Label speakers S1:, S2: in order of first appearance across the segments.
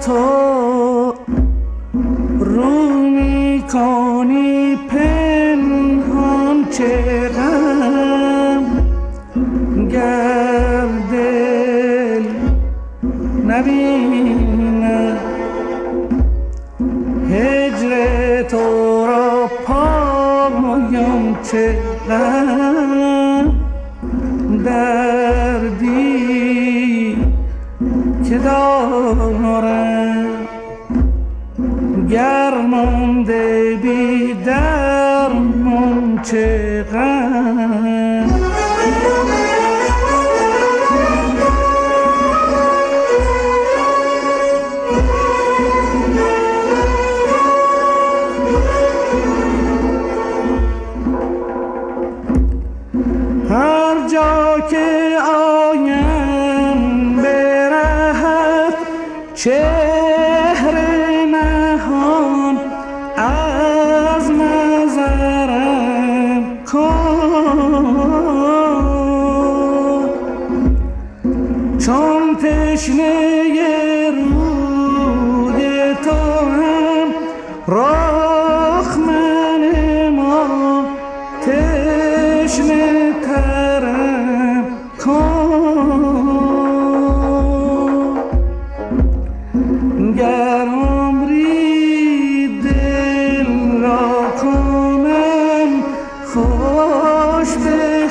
S1: تو رو میکنی پنهان چه غم گر دل نبینم هجر تو را پایم چه غم دردی که دارم گر مانده بی درمان چه غم هر جا که آیم برهد چهره نهان از نظرم کن چون تشنه روی تو هم رخ من ما تشنه ترم کن گر عمری دل را کنم خوش به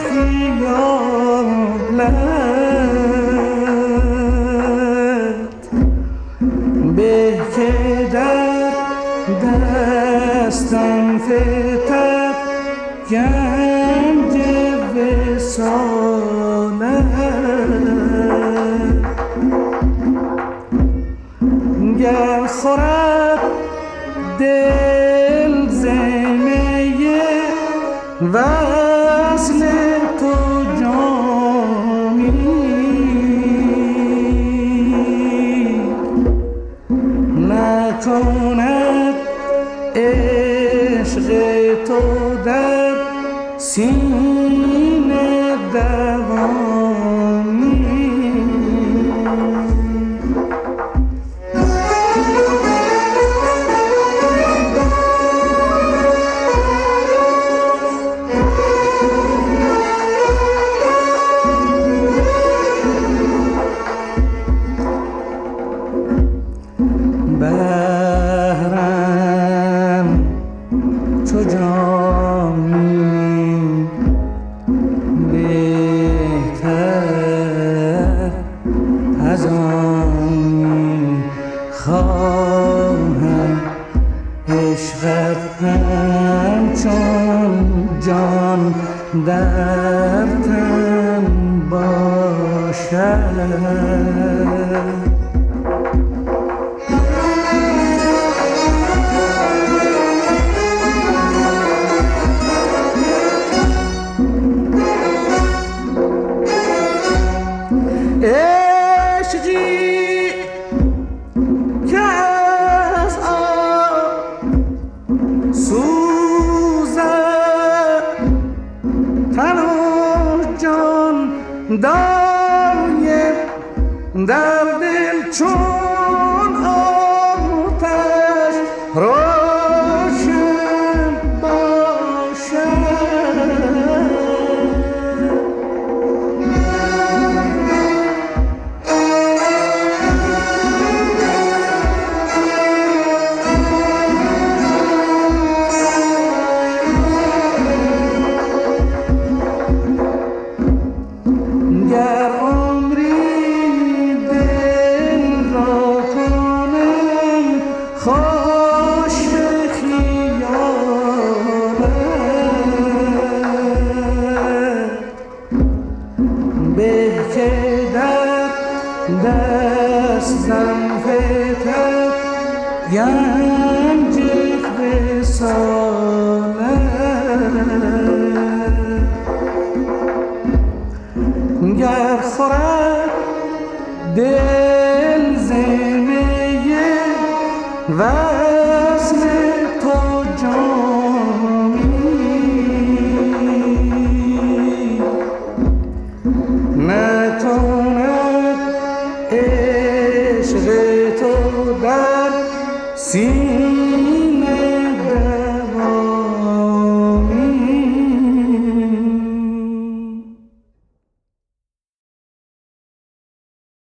S1: خیالت به که در دستم فتد گنج وصالت گر خورد دل زمه وصل تو جامی نکند عشق تو در سینه دوامی بهرم چو جامی بهتر از آنی خواهم عشقت همچون جان در تن باشد عشقی که از آب سوزد تن و جان دایم در دل چون آتش روشن باشد گر عمری دل را کنم خوش به خیالت به که در دستم فتد گنج وصالت گر خورد دل زمه وصل تو جامی نکند عشق تو در سینه